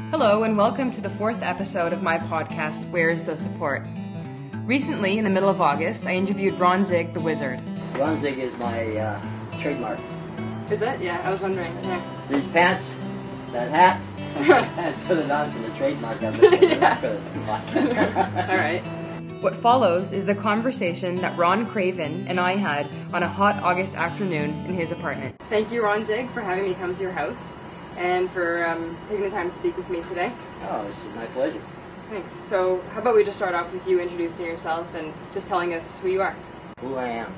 Hello and welcome to the 4th episode of my podcast, Where's the Support? Recently, in the middle of August, I interviewed Ron Zig, the Wizard. Ron Zig is my trademark. Is it? Yeah, I was wondering. Yeah. These pants, that hat, and put it on for the trademark of it. Yeah. Alright. What follows is the conversation that Ron Craven and I had on a hot August afternoon in his apartment. Thank you, Ron Zig, for having me come to your house and for taking the time to speak with me today. Oh, this is my pleasure. Thanks. So, how about we just start off with you introducing yourself and just telling us who you are? Who I am.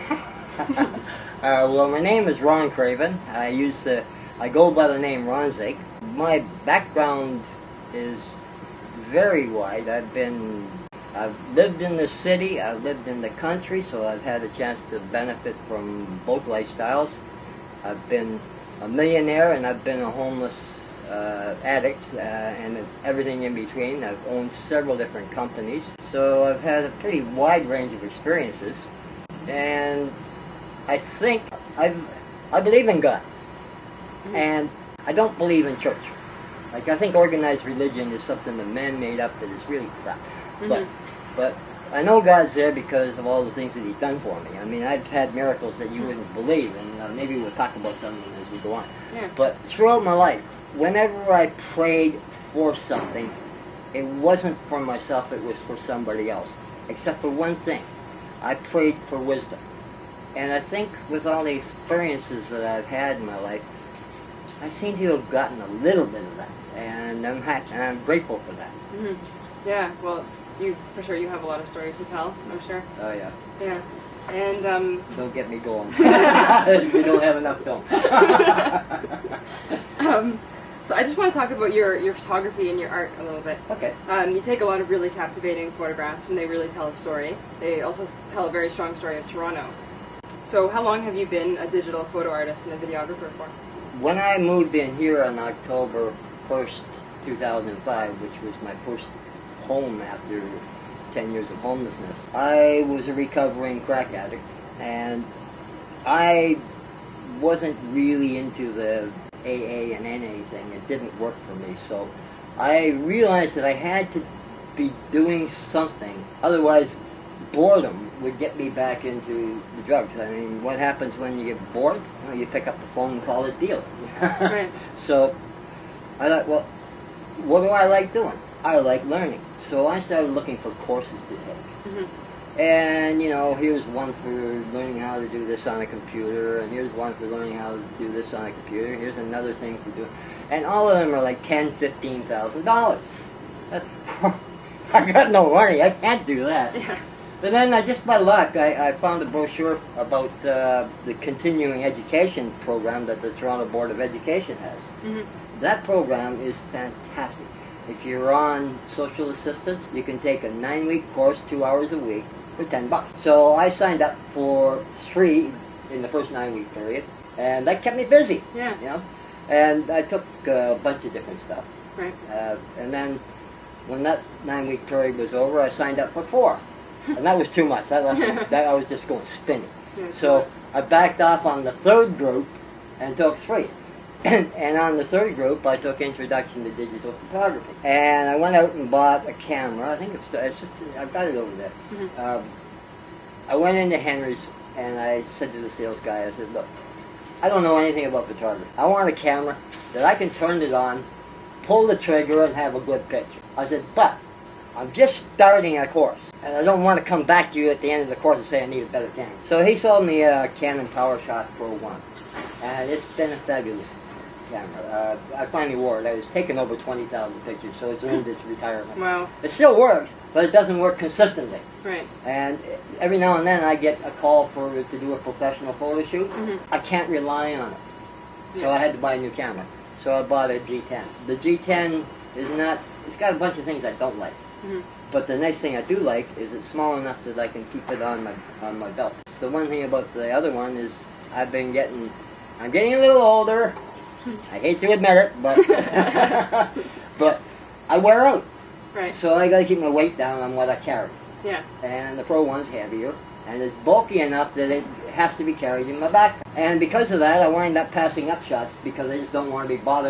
Well, my name is Ron Craven. I go by the name Ron Zig. My background is very wide. I've lived in the city, I've lived in the country, so I've had a chance to benefit from both lifestyles. I've been a millionaire and I've been a homeless addict and everything in between. I've owned several different companies, so I've had a pretty wide range of experiences. And I think I believe in God, and I don't believe in church. Like, I think organized religion is something that man made up that is really crap. But I know God's there because of all the things that He's done for me. I mean, I've had miracles that you wouldn't believe, and maybe we'll talk about some of them as we go on. Yeah. But throughout my life, whenever I prayed for something, it wasn't for myself, it was for somebody else. Except for one thing. I prayed for wisdom. And I think with all the experiences that I've had in my life, I seem to have gotten a little bit of that. And I'm happy, and I'm grateful for that. Mm-hmm. Yeah, well, you have a lot of stories to tell, I'm sure. Oh, yeah. Yeah. And, Don't get me going. We don't have enough film. So I just want to talk about your photography and your art a little bit. Okay. You take a lot of really captivating photographs, and they really tell a story. They also tell a very strong story of Toronto. So how long have you been a digital photo artist and a videographer for? When I moved in here on October 1st, 2005, which was my first home after 10 years of homelessness, I was a recovering crack addict, and I wasn't really into the AA and NA thing. It didn't work for me, so I realized that I had to be doing something, otherwise boredom would get me back into the drugs. I mean, what happens when you get bored? You pick up the phone and call a dealer. Right. So I thought, well, what do I like doing? I like learning. So I started looking for courses to take. Mm-hmm. And, here's one for learning how to do this on a computer, and here's one for learning how to do this on a computer, here's another thing for doing, and all of them are like $10,000, $15,000. I got no money, I can't do that. Yeah. But then, just by luck, I found a brochure about the continuing education program that the Toronto Board of Education has. Mm-hmm. That program is fantastic. If you're on social assistance, you can take a 9-week course, 2 hours a week, for $10. So I signed up for 3 in the first 9-week period, and that kept me busy. Yeah. And I took a bunch of different stuff. Right. And then when that 9-week period was over, I signed up for 4. And that was too much. I was just going spinning. Yeah, so I backed off on the 3rd group and took 3. And on the 3rd group, I took Introduction to Digital Photography. And I went out and bought a camera. I think I've got it over there. Mm-hmm. I went into Henry's and I said to the sales guy, I said, look, I don't know anything about photography. I want a camera that I can turn it on, pull the trigger, and have a good picture. I said, but I'm just starting a course, and I don't want to come back to you at the end of the course and say I need a better camera. So he sold me a Canon PowerShot Pro 1, and it's been a fabulous camera. I finally wore it. I was taking over 20,000 pictures, so it's earned its retirement. Wow. It still works, but it doesn't work consistently. Right. And every now and then I get a call to do a professional photo shoot. Mm-hmm. I can't rely on it. So Yeah. I had to buy a new camera. So I bought a G10. The G10 it's got a bunch of things I don't like. Mm-hmm. But the nice thing I do like is it's small enough that I can keep it on my belt. The one thing about the other one is I'm getting a little older. I hate to admit it, but but I wear out. Right. So I got to keep my weight down on what I carry. Yeah. And the Pro 1's heavier, and it's bulky enough that it has to be carried in my backpack. And because of that, I wind up passing up shots because I just don't want to be bothered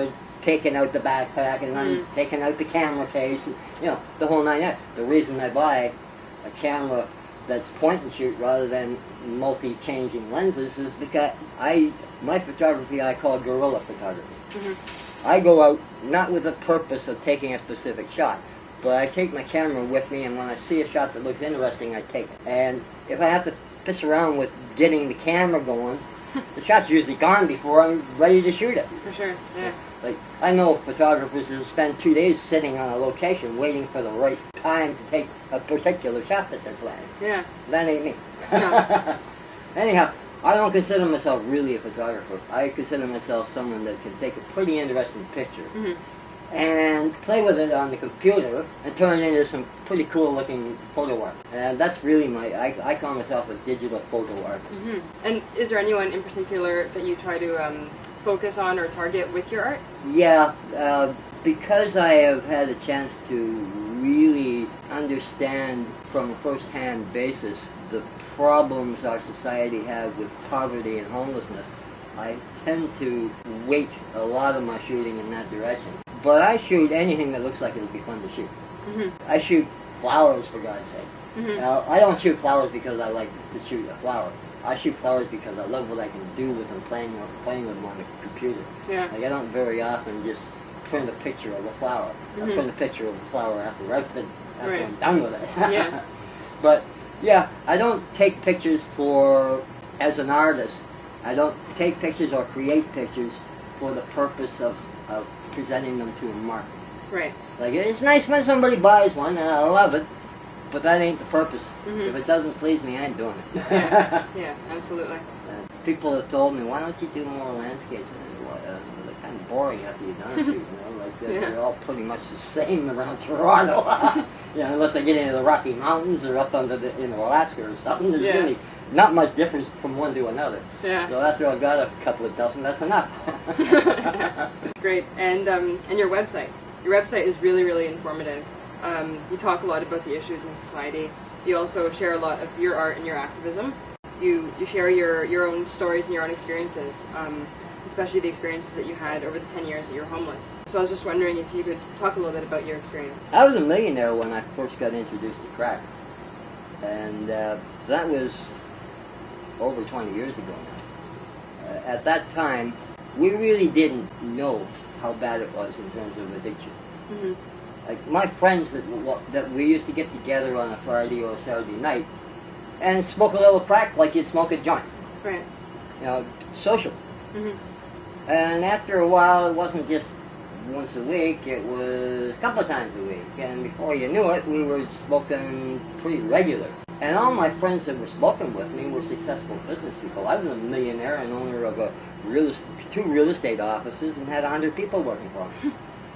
taking out the backpack and then taking out the camera case, and, the whole nine yards. The reason I buy a camera that's point and shoot rather than multi-changing lenses is because my photography I call guerrilla photography. I go out not with the purpose of taking a specific shot, but I take my camera with me, and when I see a shot that looks interesting, I take it. And if I have to piss around with getting the camera going, the shot's usually gone before I'm ready to shoot it. For sure, yeah. Like, I know photographers that spend 2 days sitting on a location waiting for the right time to take a particular shot that they're planning. Yeah. That ain't me. No. Anyhow, I don't consider myself really a photographer. I consider myself someone that can take a pretty interesting picture and play with it on the computer and turn it into some pretty cool looking photo art. And that's really I call myself a digital photo artist. And is there anyone in particular that you try to focus on or target with your art? Yeah, because I have had a chance to really understand from a first-hand basis the problems our society has with poverty and homelessness, I tend to weight a lot of my shooting in that direction. But I shoot anything that looks like it'll be fun to shoot. I shoot flowers, for God's sake. Now, I don't shoot flowers because I like to shoot a flower. I shoot flowers because I love what I can do with them, playing with them on the computer. Yeah. Like, I don't very often just print a picture of a flower. I print a picture of a flower after I'm done with it. Yeah. But yeah, I don't take pictures as an artist. I don't take pictures or create pictures for the purpose of presenting them to a market. Right. Like, it's nice when somebody buys one, and I love it, but that ain't the purpose. If it doesn't please me, I ain't doing it. Yeah, absolutely. People have told me, why don't you do more landscapes? They're kind of boring after you've done it, Like, they're all pretty much the same around Toronto. Unless I get into the Rocky Mountains or up under Alaska or something. There's really not much difference from one to another. Yeah. So after I've got a couple of dozen, that's enough. Great. And your website. Your website is really, really informative. You talk a lot about the issues in society. You also share a lot of your art and your activism. You share your own stories and your own experiences, especially the experiences that you had over the 10 years that you were homeless. So I was just wondering if you could talk a little bit about your experience. I was a millionaire when I first got introduced to crack. And that was over 20 years ago now. At that time, we really didn't know how bad it was in terms of addiction. Like, my friends that we used to get together on a Friday or a Saturday night and smoke a little crack like you'd smoke a joint. Right. Social. And after a while, it wasn't just once a week, it was a couple of times a week. And before you knew it, we were smoking pretty regular. And all my friends that were smoking with me were successful business people. I was a millionaire and owner of two real estate offices and had 100 people working for me.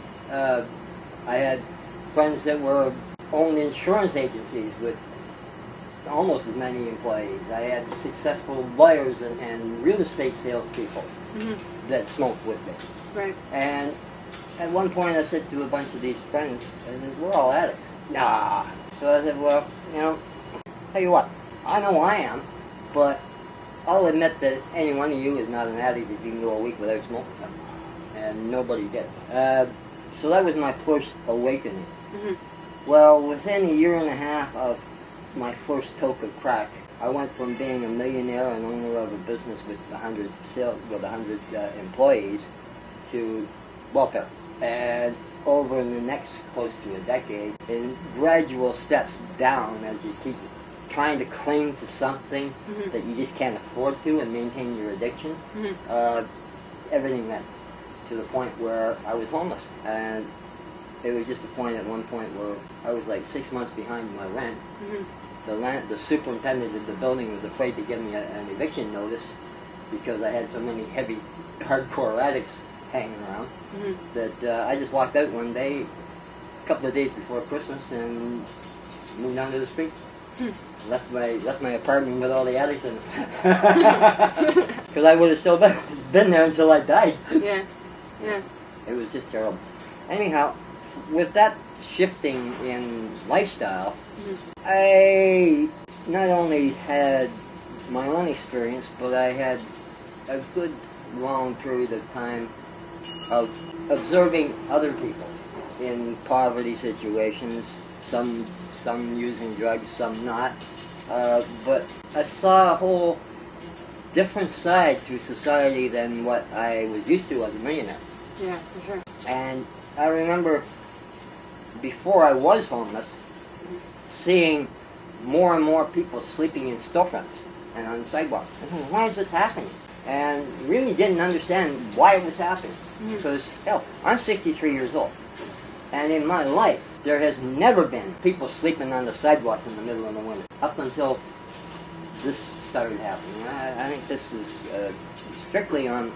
I had friends that owned insurance agencies with almost as many employees. I had successful lawyers and real estate salespeople that smoked with me. Right. And at one point I said to a bunch of these friends, we're all addicts. Nah. So I said, well, tell you what, I know I am, but I'll admit that any one of you is not an addict if you can go a week without smoking something. And nobody did. So that was my first awakening. Well, within a year and a half of my first toke of crack, I went from being a millionaire and owner of a business with 100 employees to welfare. And over the next close to a decade, in gradual steps down as you keep trying to cling to something that you just can't afford to and maintain your addiction, everything went to the point where I was homeless. And it was just a point at one point where I was like 6 months behind my rent. The superintendent of the building was afraid to give me an eviction notice because I had so many heavy, hardcore addicts hanging around that I just walked out one day, a couple of days before Christmas, and moved down to the street. Left my apartment with all the addicts in it. Because I would have still been there until I died. Yeah. It was just terrible. Anyhow, with that shifting in lifestyle, I not only had my own experience, but I had a good long period of time of observing other people in poverty situations, some using drugs, some not. But I saw a whole different side to society than what I was used to as a millionaire. Yeah, for sure. And I remember before I was homeless, seeing more and more people sleeping in storefronts and on sidewalks. And why is this happening? And really didn't understand why it was happening. Because, hell, I'm 63 years old. And in my life, there has never been people sleeping on the sidewalks in the middle of the winter. Up until this started happening. I think this is strictly on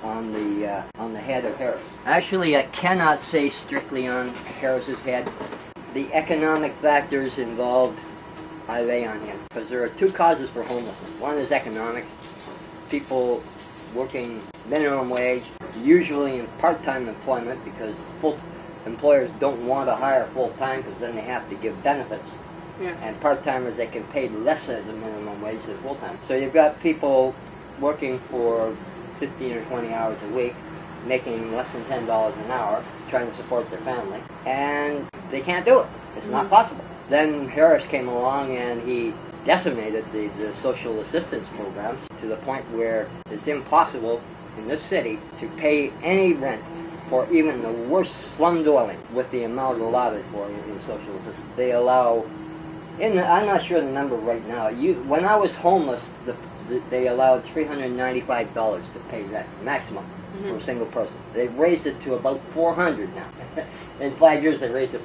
the head of Harris. Actually, I cannot say strictly on Harris's head. The economic factors involved, I lay on him. Because there are two causes for homelessness. One is economics. People working minimum wage, usually in part-time employment, because full employers don't want to hire full-time because then they have to give benefits. Yeah. And part-timers, they can pay less as a minimum wage than full-time. So you've got people working for 15 or 20 hours a week, making less than $10 an hour, trying to support their family, and they can't do it. It's not possible. Then Harris came along and he decimated the social assistance programs to the point where it's impossible in this city to pay any rent for even the worst slum dwelling with the amount allotted for in social assistance. They allow, I'm not sure the number right now. When I was homeless, they allowed $395 to pay rent, maximum, for a single person. They've raised it to about $400 now. In 5 years, they raised it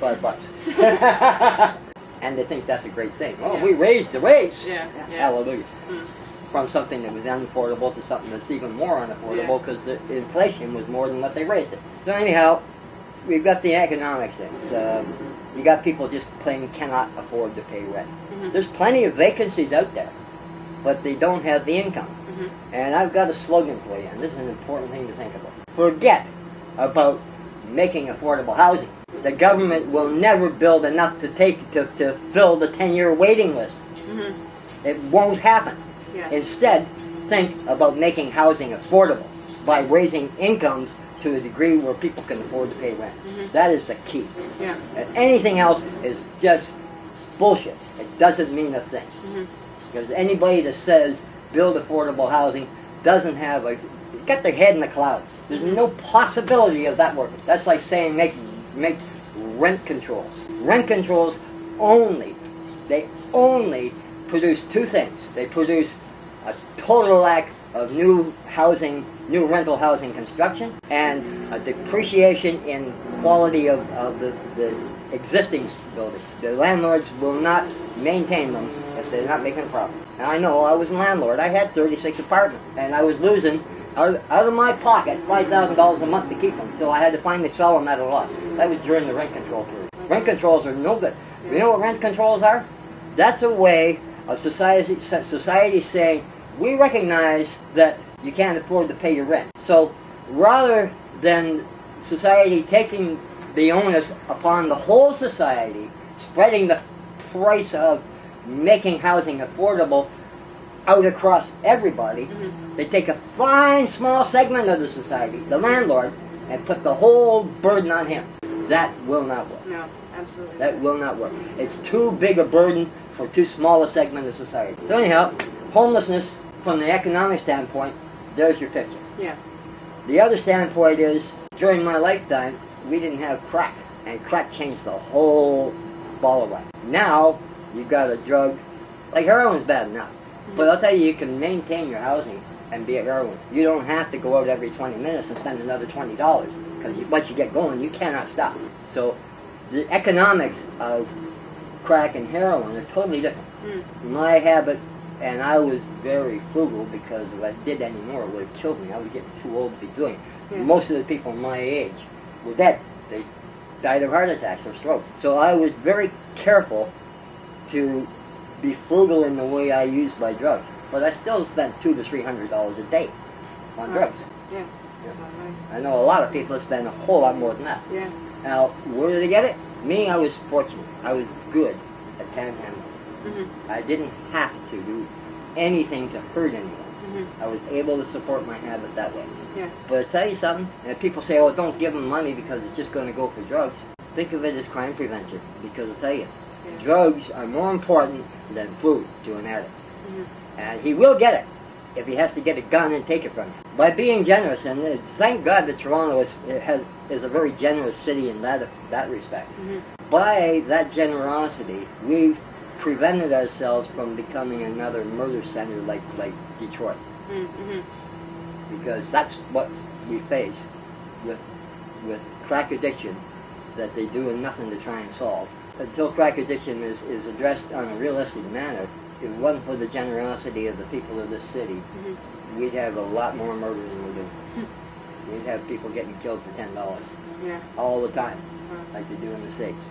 $5. And they think that's a great thing. Oh, we raised the rates. Yeah. Hallelujah. From something that was unaffordable to something that's even more unaffordable because the inflation was more than what they raised it. So anyhow, we've got the economics things. You got people just plain cannot afford to pay rent. There's plenty of vacancies out there, but they don't have the income. And I've got a slogan for you, and this is an important thing to think about. Forget about making affordable housing. The government will never build enough to fill the 10-year waiting list. It won't happen. Yeah. Instead, think about making housing affordable by raising incomes to a degree where people can afford to pay rent. That is the key. Yeah. And anything else is just bullshit. It doesn't mean a thing. Because anybody that says build affordable housing doesn't have got their head in the clouds. There's no possibility of that working. That's like saying make rent controls. Rent controls only produce two things. They produce a total lack of new rental housing construction, and a depreciation in quality of the existing buildings. The landlords will not maintain them if they're not making a profit. And I know, I was a landlord. I had 36 apartments, and I was losing out of my pocket $5,000 a month to keep them until I had to finally sell them at a loss. That was during the rent control period. Rent controls are no good. You know what rent controls are? That's a way of society saying, we recognize that you can't afford to pay your rent. So rather than society taking the onus upon the whole society, spreading the price of making housing affordable out across everybody, they take a fine small segment of the society, the landlord, and put the whole burden on him. That will not work. No, absolutely. That will not work. It's too big a burden for too small a segment of society. So anyhow, homelessness, from the economic standpoint, there's your picture. Yeah. The other standpoint is, during my lifetime, we didn't have crack, and crack changed the whole ball of wax. Now, you've got a drug, like heroin's bad enough, but I'll tell you, you can maintain your housing and be a heroin. You don't have to go out every 20 minutes and spend another $20, because once you get going, you cannot stop. So, the economics of crack and heroin are totally different. My habit, and I was very frugal because if I did any more, it would have killed me. I was getting too old to be doing it. Yeah. Most of the people my age were dead. They died of heart attacks or strokes. So I was very careful to be frugal in the way I used my drugs. But I still spent $200 to $300 a day on drugs. Yeah, that's not right. I know a lot of people spend a whole lot more than that. Yeah. Now, where did they get it? Me, I was fortunate. I was good at panhandling. I didn't have to do anything to hurt anyone. I was able to support my habit that way. Yeah. But I tell you something, and people say, oh, don't give them money because it's just going to go for drugs. Think of it as crime prevention, because I tell you, drugs are more important than food to an addict. And he will get it if he has to get a gun and take it from you. By being generous, and thank God that Toronto is a very generous city in that respect. By that generosity, we've prevented ourselves from becoming another murder center like Detroit. Because that's what we face with crack addiction that they do nothing to try and solve. Until crack addiction is addressed on a realistic manner, if it wasn't for the generosity of the people of this city, we'd have a lot more murder than we do. We'd have people getting killed for $10 all the time, like they do in the States.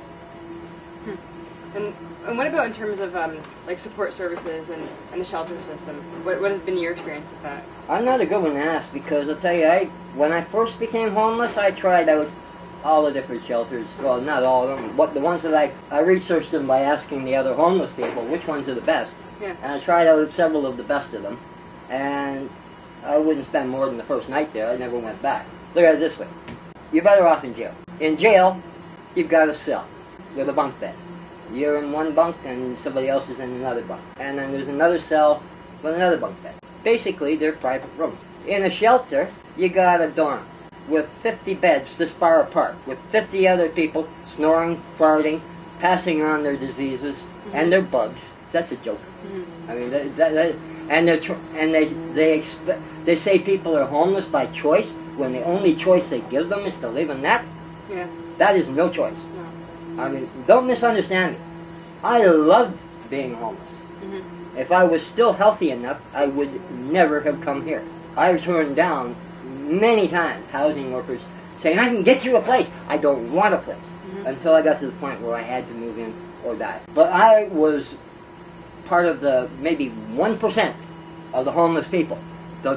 And what about in terms of like support services and the shelter system? What has been your experience with that? I'm not a good one to ask because I'll tell you, when I first became homeless, I tried out all the different shelters. Well, not all of them, but the ones that I researched them by asking the other homeless people which ones are the best. Yeah. And I tried out several of the best of them, and I wouldn't spend more than the first night there. I never went back. Look at it this way. You're better off in jail. In jail, you've got a cell with a bunk bed. You're in one bunk and somebody else is in another bunk. And then there's another cell with another bunk bed. Basically, they're private rooms. In a shelter, you got a dorm with 50 beds this far apart, with 50 other people snoring, farting, passing on their diseases and their bugs. That's a joke. I mean, they say people are homeless by choice when the only choice they give them is to live in that. Yeah. That is no choice. I mean, don't misunderstand me. I loved being homeless. If I was still healthy enough, I would never have come here. I turned down many times housing workers saying, I can get you a place. I don't want a place. Until I got to the point where I had to move in or die. But I was part of the maybe 1% of the homeless people. The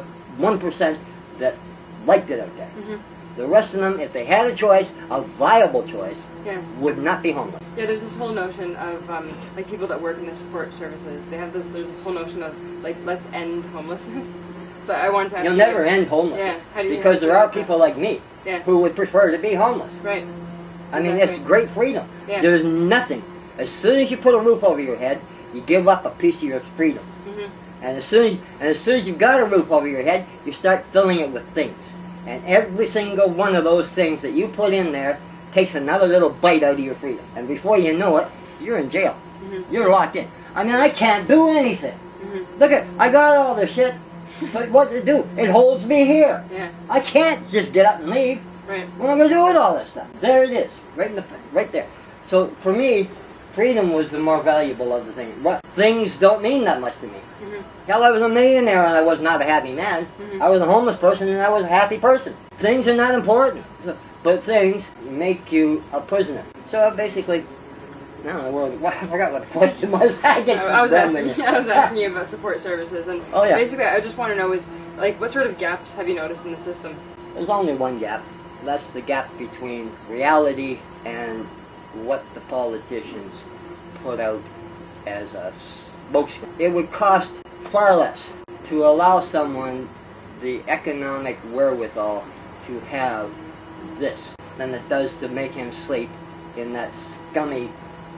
1% that liked it out there. The rest of them, if they had a choice, a viable choice, would not be homeless. Yeah, there's this whole notion of like people that work in the support services. There's this whole notion of like, let's end homelessness. So I wanted to ask You'll never end homelessness because there are people like me who would prefer to be homeless. Right. I mean, it's great freedom. There's nothing. As soon as you put a roof over your head, you give up a piece of your freedom. And as soon as you've got a roof over your head, you start filling it with things. And every single one of those things that you put in there takes another little bite out of your freedom. And before you know it, you're in jail. You're locked in. I mean, I can't do anything. Look I got all this shit, but what to do? It holds me here. I can't just get up and leave. Right. What am I going to do with all this stuff? There it is, right there. So for me, freedom was the more valuable of the things. Things don't mean that much to me. Hell, I was a millionaire and I was not a happy man. I was a homeless person and I was a happy person. Things are not important, but things make you a prisoner. So basically, I don't know, I forgot what the question was. I was asking you about support services, and basically I just want to know is, like, what sort of gaps have you noticed in the system? There's only one gap. That's the gap between reality and what the politicians put out as a spokesman. It would cost far less to allow someone the economic wherewithal to have this than it does to make him sleep in that scummy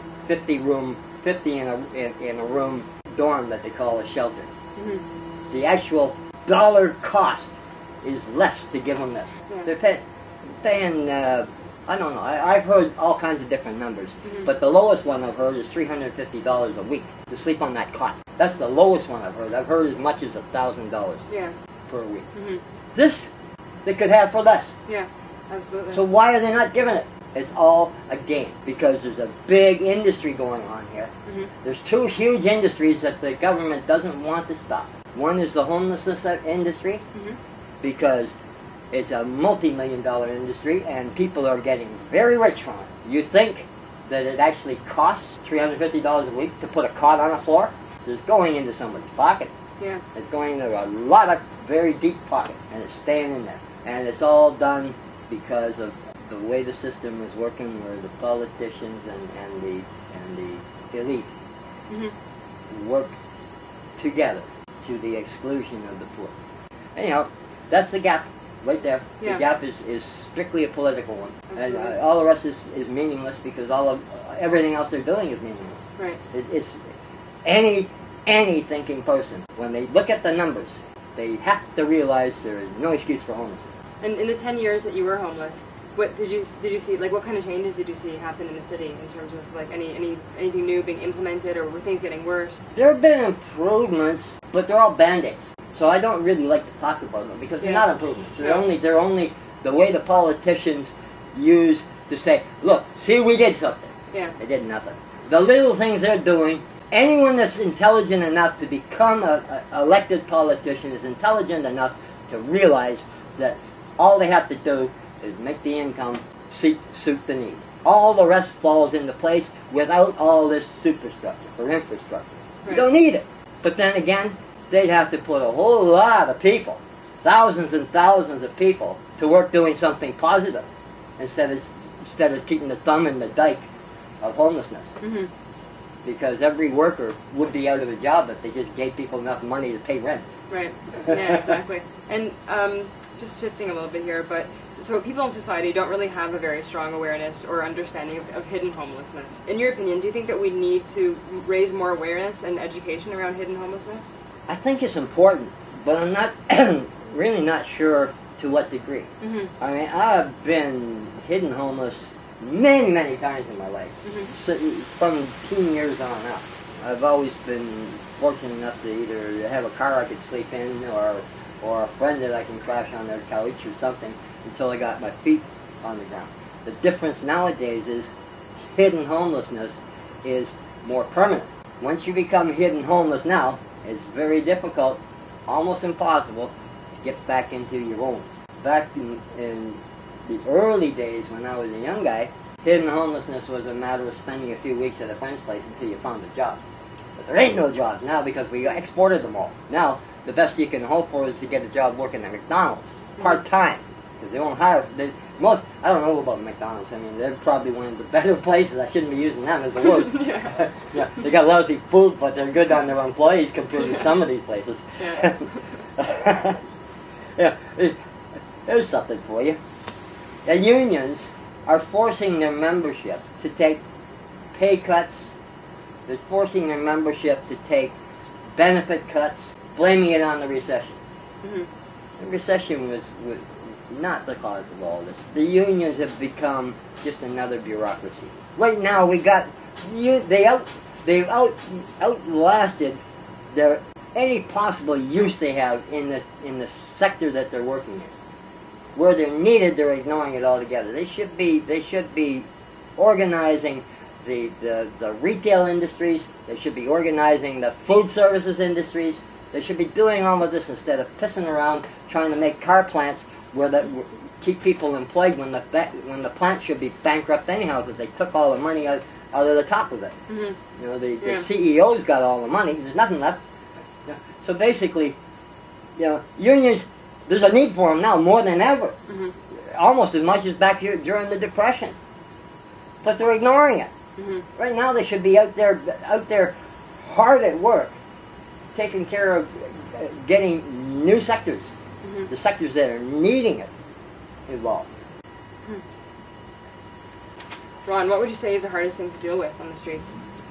50 in a room dorm that they call a shelter. The actual dollar cost is less to give them this. They're paying I don't know, I've heard all kinds of different numbers, but the lowest one I've heard is $350 a week to sleep on that cot. That's the lowest one I've heard. I've heard as much as $1,000 per week. This they could have for less. Yeah, absolutely. So why are they not giving it? It's all a game because there's a big industry going on here. There's two huge industries that the government doesn't want to stop. One is the homelessness industry because it's a multi-million-dollar industry and people are getting very rich from it. You think that it actually costs $350 a week to put a cot on the floor? It's going into somebody's pocket. It's going into a lot of very deep pocket and it's staying in there. And it's all done because of the way the system is working, where the politicians and the elite work together to the exclusion of the poor. Anyhow, that's the gap right there. Yeah. The gap is strictly a political one. Absolutely. And all the rest is meaningless because everything else they're doing is meaningless. Right. It's any thinking person, when they look at the numbers, they have to realize there is no excuse for homelessness. And in the 10 years that you were homeless, what did you see? Like, what kind of changes did you see happen in the city in terms of like anything new being implemented, or were things getting worse? There have been improvements, but they're all band-aids. So I don't really like to talk about them because they're not improvements. They're only the way the politicians use to say, look, see, we did something. Yeah. They did nothing. The little things they're doing. Anyone that's intelligent enough to become an elected politician is intelligent enough to realize that all they have to do is make the income suit the need. All the rest falls into place without all this superstructure or infrastructure. Right. You don't need it. But then again, they'd have to put a whole lot of people, thousands and thousands of people, to work doing something positive instead of keeping the thumb in the dike of homelessness. Mm-hmm. Because every worker would be out of a job if they just gave people enough money to pay rent. Right. Yeah, exactly. And just shifting a little bit here, but so people in society don't really have a very strong awareness or understanding of hidden homelessness. In your opinion, do you think that we need to raise more awareness and education around hidden homelessness? I think it's important, but I'm not really not sure to what degree. Mm-hmm. I mean, I've been hidden homeless many times in my life, so, from teen years on out. I've always been fortunate enough to either have a car I could sleep in or a friend that I can crash on their couch or something until I got my feet on the ground. The difference nowadays is hidden homelessness is more permanent. Once you become hidden homeless now, it's very difficult, almost impossible, to get back into your own. Back in the early days when I was a young guy, hidden homelessness was a matter of spending a few weeks at a friend's place until you found a job. But there ain't no jobs now because we exported them all. Now, the best you can hope for is to get a job working at McDonald's, part-time. Because they won't hire, I don't know about McDonald's. I mean, they're probably one of the better places. I shouldn't be using them as the worst. Yeah. Yeah, they got lousy food, but they're good on their employees compared to some of these places. Yeah. Yeah, here's something for you. The unions are forcing their membership to take pay cuts. They're forcing their membership to take benefit cuts, blaming it on the recession. Mm-hmm. The recession was not the cause of all this. The unions have become just another bureaucracy. Right now, they've outlasted any possible use they have in the sector that they're working in. Where they're needed, they're ignoring it altogether. They should be organizing the retail industries. They should be organizing the food services industries. They should be doing all of this instead of pissing around trying to make car plants keep people employed when the plant should be bankrupt anyhow because they took all the money out of the top of it. Mm-hmm. You know, the CEO's got all the money. There's nothing left. Yeah. So basically, unions. There's a need for them now more than ever, almost as much as back here during the Depression. But they're ignoring it. Mm-hmm. Right now, they should be out there, hard at work, taking care of getting new sectors, the sectors that are needing it, involved. Ron, what would you say is the hardest thing to deal with on the streets?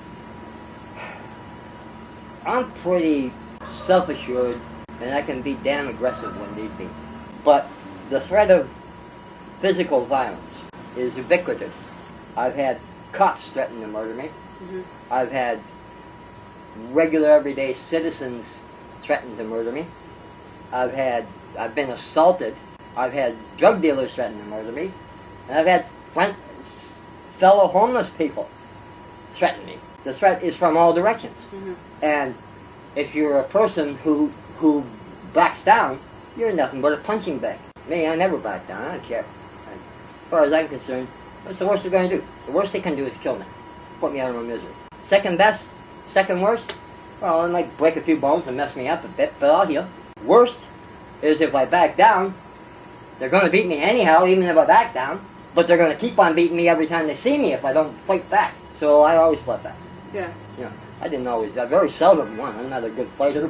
I'm pretty self-assured. And I can be damn aggressive when need be. But the threat of physical violence is ubiquitous. I've had cops threaten to murder me. Mm-hmm. I've had regular everyday citizens threaten to murder me. I've been assaulted. I've had drug dealers threaten to murder me. And I've had fellow homeless people threaten me. The threat is from all directions. Mm-hmm. And if you're a person who backs down, you're nothing but a punching bag. Me, I never back down. I don't care. As far as I'm concerned, what's the worst they're going to do? The worst they can do is kill me. Put me out of my misery. Second best, second worst, well, it might break a few bones and mess me up a bit, but I'll heal. Worst is if I back down, they're going to beat me anyhow, even if I back down, but they're going to keep on beating me every time they see me if I don't fight back. So I always fight back. Yeah. I didn't always, I very seldom won. I'm not a good fighter,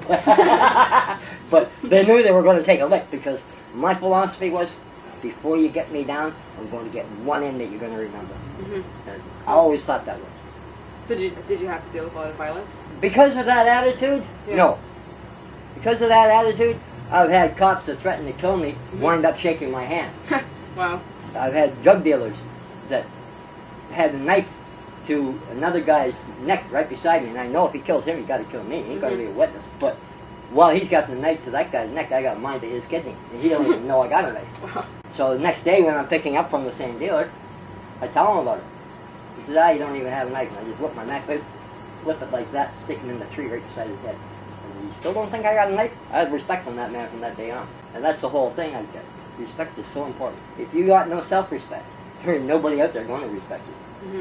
but they knew they were going to take a lick because my philosophy was, before you get me down, I'm going to get one in that you're going to remember. And I always thought that way. So did you have to deal with a lot of violence? Because of that attitude? Yeah. No. Because of that attitude, I've had cops that threatened to kill me wind up shaking my hand. Wow. I've had drug dealers that had a knife to another guy's neck right beside me, and I know if he kills him, he's got to kill me. He ain't going to be a witness. But while he's got the knife to that guy's neck, I got mine to his kidney, and he don't even know I got a knife. Wow. So the next day when I'm picking up from the same dealer, I tell him about it. He says, you don't even have a knife. And I just whip my knife, flip it like that, stick him in the tree right beside his head. And you still don't think I got a knife? I had respect from that man from that day on. And that's the whole thing I get. Respect is so important. If you got no self-respect, there ain't nobody out there going to respect you.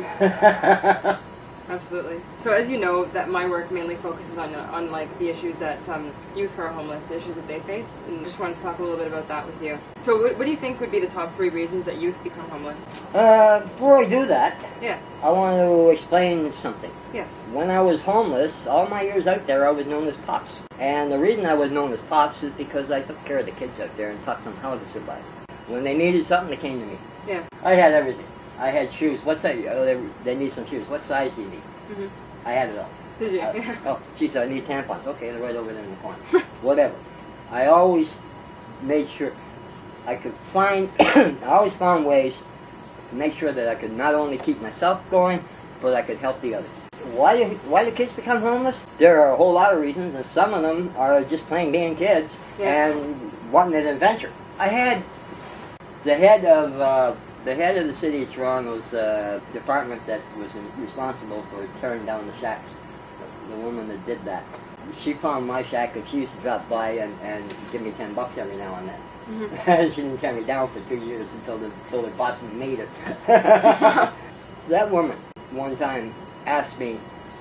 Absolutely. So as you know, that my work mainly focuses on like the issues that youth who are homeless, the issues that they face, and I just wanted to talk a little bit about that with you. So what do you think would be the top 3 reasons that youth become homeless? Before I do that, Yeah. I want to explain something. Yes. When I was homeless, all my years out there, I was known as Pops. And the reason I was known as Pops is because I took care of the kids out there and taught them how to survive. When they needed something, they came to me. Yeah. I had everything. I had shoes. What's that? Oh, they need some shoes. What size do you need? I had it all. Did you? Oh, geez, I need tampons. Okay, they're right over there in the corner. Whatever. I always made sure I could find, I always found ways to make sure that I could not only keep myself going, but I could help the others. Why do kids become homeless? There are a whole lot of reasons, and some of them are just plain being kids and wanting an adventure. I had the head of the city of Toronto's department that was responsible for tearing down the shacks. The woman that did that. She found my shack and she used to drop by and give me $10 every now and then. She didn't tear me down for 2 years until the boss made her. That woman one time asked me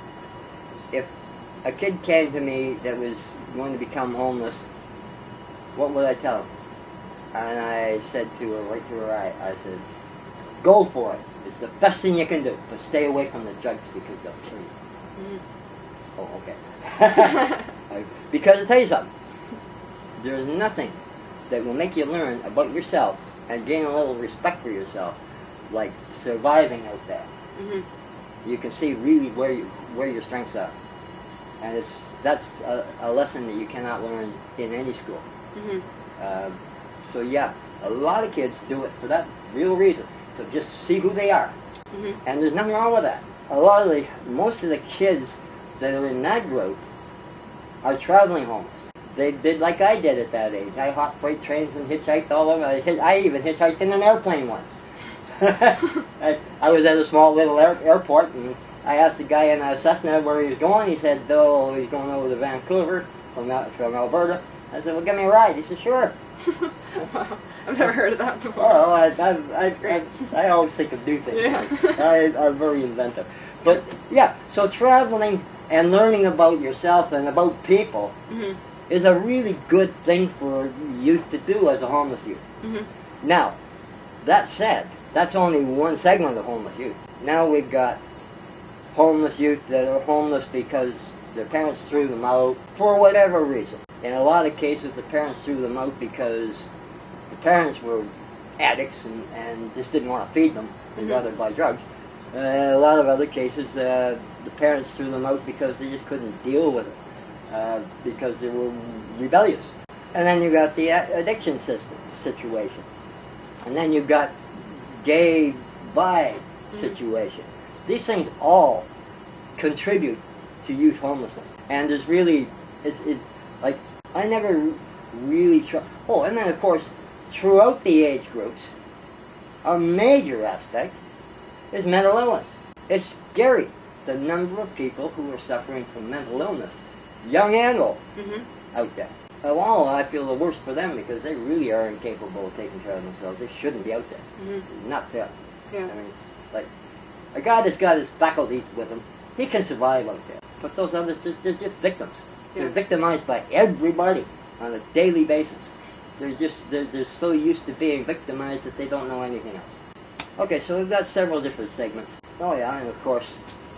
if a kid came to me that was going to become homeless, what would I tell him? And I said to her, right to her eye, I said, go for it. It's the best thing you can do, but stay away from the drugs because they'll kill you. Oh, okay. Because I'll tell you something. There's nothing that will make you learn about yourself and gain a little respect for yourself like surviving out there. You can see really where your strengths are. And that's a lesson that you cannot learn in any school. So yeah, a lot of kids do it for that real reason, to just see who they are. And there's nothing wrong with that. Most of the kids that are in that group are traveling homeless. They did like I did at that age. I hopped freight trains and hitchhiked all over. I even hitchhiked in an airplane once. I was at a small little airport, and I asked the guy in a Cessna where he was going. He said, oh, he's going over to Vancouver from Alberta. I said, well, give me a ride. He said, sure. Wow. I've never heard of that before. Oh, That's great. I always think of new things. Yeah. I'm very inventive. But, yeah, so traveling and learning about yourself and about people is a really good thing for youth to do as a homeless youth. Now, that said, that's only one segment of homeless youth. Now we've got homeless youth that are homeless because their parents threw them out for whatever reason. In a lot of cases, the parents threw them out because the parents were addicts and just didn't want to feed them. They'd rather buy drugs. A lot of other cases, the parents threw them out because they just couldn't deal with it, because they were rebellious. And then you got the addiction situation. And then you've got gay, bi situation. These things all contribute to youth homelessness. And there's really, like, I never really tried. Oh, and then of course, throughout the age groups, a major aspect is mental illness. It's scary, the number of people who are suffering from mental illness, young and old, out there. Well, I feel the worst for them because they really are incapable of taking care of themselves. They shouldn't be out there. It's not fair. Yeah. I mean, like, a guy that's got his faculties with him, he can survive out there. But those others, they're just victims. Yeah. They're victimized by everybody on a daily basis. They're so used to being victimized that they don't know anything else. Okay, so we've got several different segments. Oh yeah, and of course,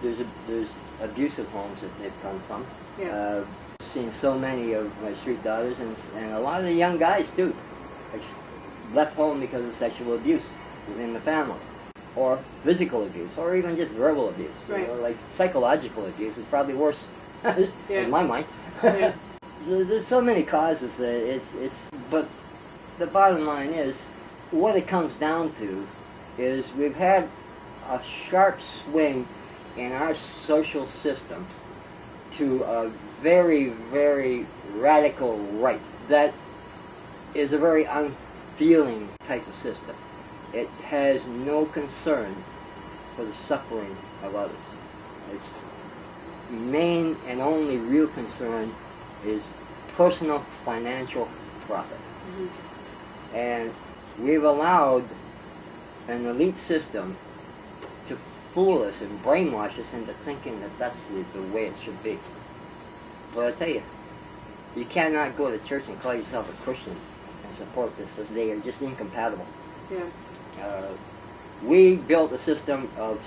there's abusive homes that they've come from. Yeah. Seen so many of my street daughters and a lot of the young guys too, left home because of sexual abuse within the family, or physical abuse, or even just verbal abuse. Right. You know, like psychological abuse is probably worse in my mind. Yeah. So there's so many causes that but the bottom line is, what it comes down to is we've had a sharp swing in our social systems to a very, very radical right that is a very unfeeling type of system. It has no concern for the suffering of others. Its main and only real concern is personal financial profit. Mm-hmm. And we've allowed an elite system to fool us and brainwash us into thinking that that's the way it should be. But I tell you, you cannot go to church and call yourself a Christian and support this. They are just incompatible. Yeah. We built a system of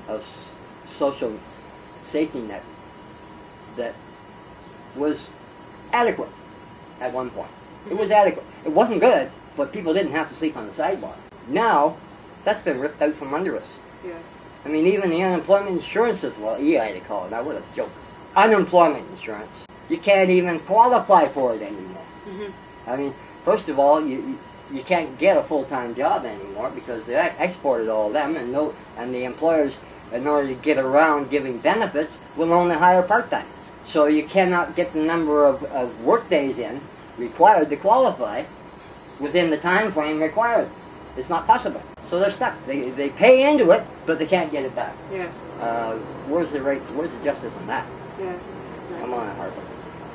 social safety net that was adequate at one point. It was adequate. It wasn't good, but people didn't have to sleep on the sidewalk. Now, that's been ripped out from under us. Yeah. I mean, even the unemployment insurance is, well, EI they call it. Now, what a joke. Unemployment insurance. You can't even qualify for it anymore. Mm-hmm. I mean, first of all, you can't get a full-time job anymore because they exported all of them, and the employers, in order to get around giving benefits, will only hire part-time. So you cannot get the number of work days in required to qualify within the time frame required. It's not possible. So they're stuck. They pay into it, but they can't get it back. Yeah. Where's the justice in that? Yeah. Exactly. Come on, Harper.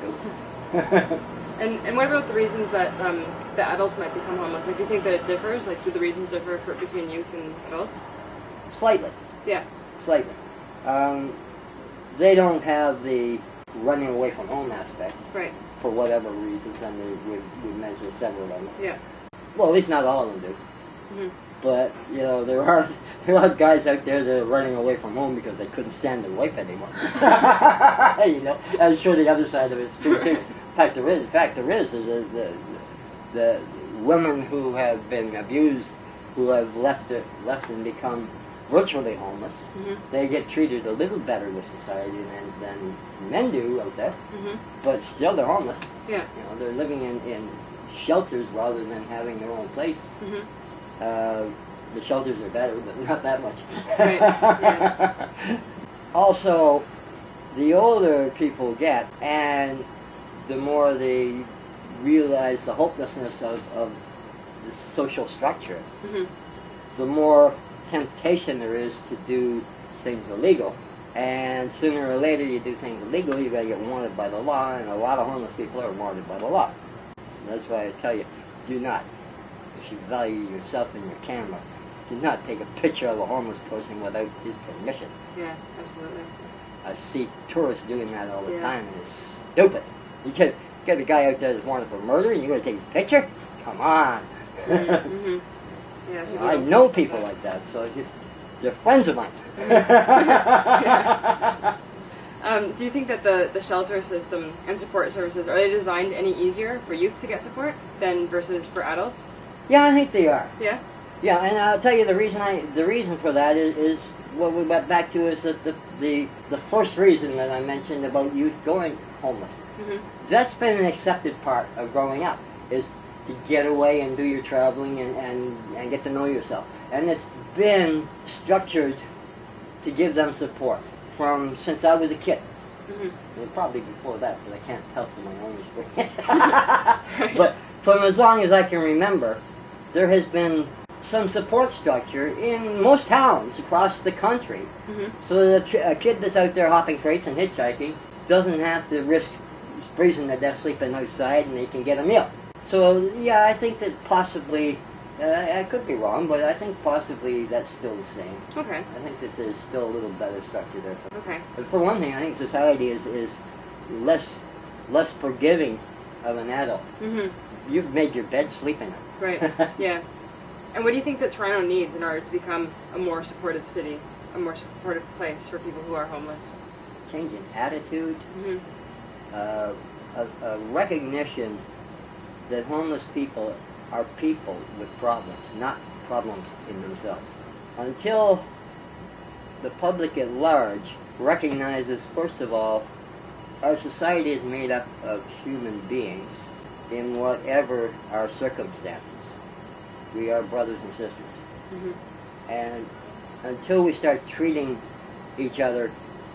And what about the reasons that the adults might become homeless? Like, do you think that it differs? Like, do the reasons differ between youth and adults? Slightly. Yeah. Slightly. They don't have the running away from home aspect. Right. For whatever reasons, and we mentioned several of them. Yeah. Well, at least not all of them do. Mm-hmm. But, you know, there are guys out there that are running away from home because they couldn't stand their wife anymore. You know, I'm sure the other side of it is true too. In fact, there is the women who have been abused, who have left and become virtually homeless. Mm-hmm. They get treated a little better with society than men do out there, mm-hmm. but still they're homeless. Yeah. You know, they're living in shelters rather than having their own place. Mm-hmm. The shelters are better, but not that much. Right. Yeah. Also, the older people get, and the more they realize the hopelessness of the social structure, mm-hmm. the more temptation there is to do things illegal. And sooner or later you do things illegal, you're going to get wanted by the law, and a lot of homeless people are wanted by the law. And that's why I tell you, do not, if you value yourself and your camera, do not take a picture of a homeless person without his permission. Yeah, absolutely. I see tourists doing that all the time, and it's stupid. You get a guy out there that's wanted for murder, and you're going to take his picture? Come on. Mm-hmm. Yeah, you know, I know people like that, so they're friends of mine. Do you think that the shelter system and support services, are they designed any easier for youth to get support than versus for adults? Yeah, I think they are. Yeah? Yeah, and I'll tell you the reason for that is what we went back to is that the first reason that I mentioned about youth going homeless. Mm-hmm. That's been an accepted part of growing up, is to get away and do your traveling and get to know yourself. And it's been structured to give them support from since I was a kid. Mm-hmm. And probably before that, but I can't tell from my own experience. But from as long as I can remember, there has been some support structure in most towns across the country, mm-hmm. so that a kid that's out there hopping freights and hitchhiking doesn't have to risk freezing to death sleeping outside, and they can get a meal. So yeah, I think that possibly, I could be wrong, but I think possibly that's still the same. Okay. I think that there's still a little better structure there. Okay. But for one thing, I think society is less forgiving of an adult. Mm-hmm. You've made your bed, sleep in it. Right. Yeah. And what do you think that Toronto needs in order to become a more supportive city? a more supportive place for people who are homeless? Change in attitude, Mm-hmm. a recognition that homeless people are people with problems, not problems in themselves. Until the public at large recognizes, first of all, our society is made up of human beings in whatever our circumstances. We are brothers and sisters. Mm-hmm. And until we start treating each other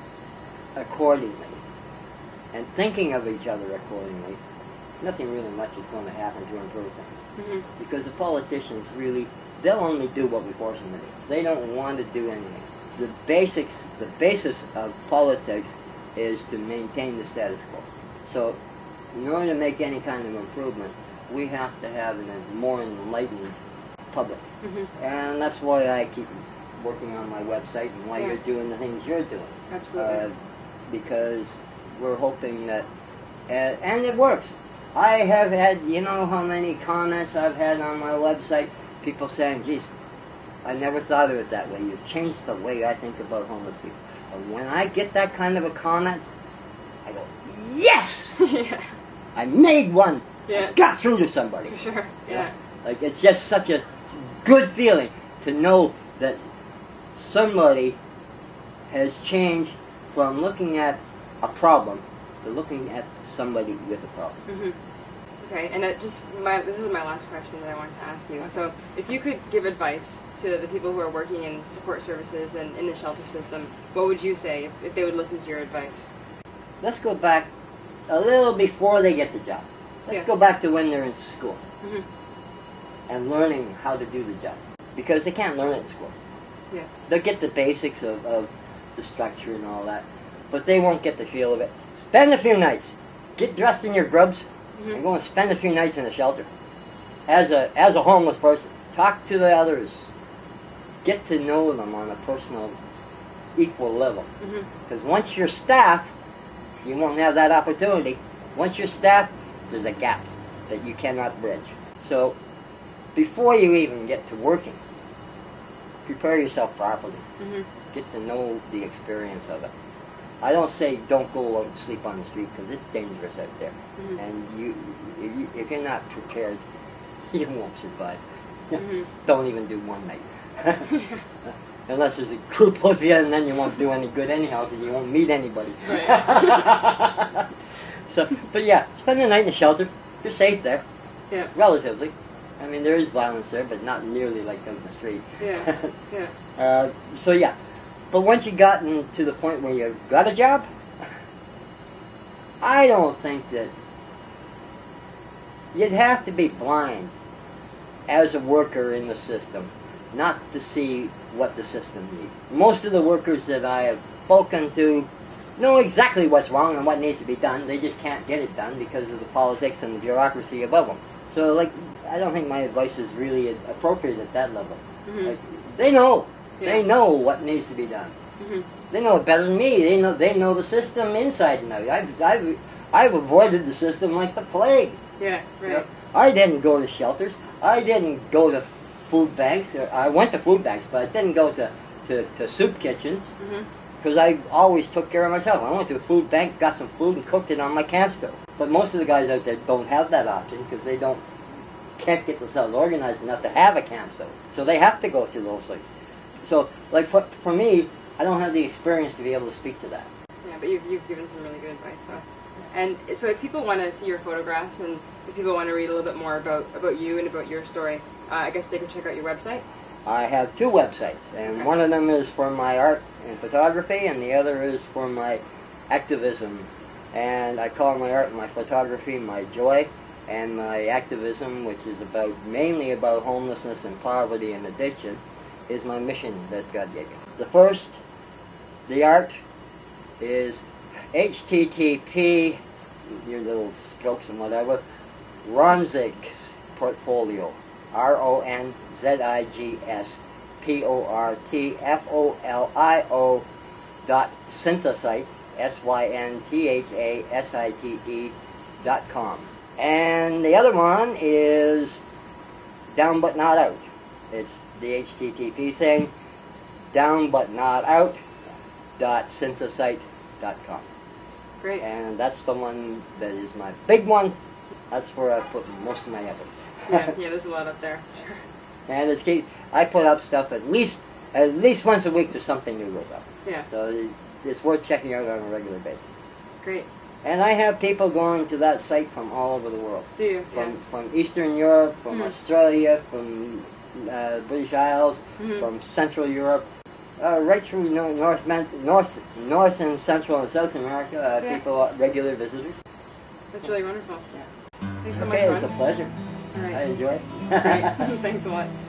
accordingly and thinking of each other accordingly, nothing really much is going to happen to improve things. Mm-hmm. Because the politicians really, they'll only do what we force them to do. They don't want to do anything. The basis of politics is to maintain the status quo. So, in order to make any kind of improvement, we have to have a more enlightened public. Mm-hmm. And that's why I keep working on my website and why you're doing the things you're doing. Absolutely. Because we're hoping that, and it works. I have had, you know how many comments I've had on my website, people saying, geez, I never thought of it that way. You've changed the way I think about homeless people. And when I get that kind of a comment, I go, yes! Yeah. I made one. Yeah. I got through to somebody. For sure. Yeah. Like, it's just such a good feeling to know that somebody has changed from looking at a problem to looking at somebody with a problem. Mm-hmm. Okay, and this is my last question that I wanted to ask you. So, if you could give advice to the people who are working in support services and in the shelter system, what would you say if they would listen to your advice? Let's go back a little before they get the job. Let's go back to when they're in school Mm-hmm. and learning how to do the job. Because they can't learn it in school. Yeah. They'll get the basics of the structure and all that, but they won't get the feel of it. Spend a few nights. Get dressed in your grubs and go and spend a few nights in a shelter. As a homeless person. Talk to the others. Get to know them on a personal, equal level. Because once you're staff, you won't have that opportunity. Once you're staff, there's a gap that you cannot bridge. So, before you even get to working, prepare yourself properly. Get to know the experience of it. I don't say don't go out and sleep on the street because it's dangerous out there. And if you're not prepared, you won't survive. Don't even do one night. Unless there's a group of you, and then you won't do any good anyhow because you won't meet anybody. Right. So, but yeah, spend the night in the shelter. You're safe there. Yeah. Relatively. I mean, there is violence there, but not nearly like out in the street. Yeah. Yeah. So yeah. But once you gotten to the point where you got a job, I don't think that you'd have to be blind as a worker in the system not to see what the system needs. Most of the workers that I have spoken to know exactly what's wrong and what needs to be done. They just can't get it done because of the politics and the bureaucracy above them. So, like, I don't think my advice is really appropriate at that level. Like, they know. Yeah. They know what needs to be done. They know it better than me. They know the system inside and out. I've avoided the system like the plague. Yeah. Right. You know, I didn't go to shelters. I didn't go to food banks. I went to food banks, but I didn't go to soup kitchens because I always took care of myself. I went to a food bank, got some food, and cooked it on my camp stove. But most of the guys out there don't have that option because they can't get themselves organized enough to have a camp stove. So they have to go through those things. So, like for me, I don't have the experience to be able to speak to that. Yeah, but you've given some really good advice, though. And so if people want to see your photographs and if people want to read a little bit more about you and about your story, I guess they can check out your website. I have two websites, and one of them is for my art and photography, and the other is for my activism. And I call my art and my photography my joy, and my activism, which is mainly about homelessness and poverty and addiction, is my mission that God gave me. The first, the art, is HTTP, your little strokes and whatever, Ronzig's portfolio, RONZIGSPORTFOLIO .synthasite, SYNTHASITE.com. And the other one is Down But Not Out. It's the HTTP thing, down but not out .synthesite.com. Great. And that's the one that is my big one. That's where I put most of my effort. Yeah, there's a lot up there. Sure. And I put up stuff at least once a week. There's something new goes up. Yeah. So it's worth checking out on a regular basis. Great. And I have people going to that site from all over the world. Do you? From Eastern Europe, from Australia, from British Isles, from Central Europe, right through North and Central and South America. People, regular visitors. That's really wonderful. Yeah. Thanks so much, Okay, Ron. it's a pleasure. All right. I enjoy it. Great. Thanks a lot.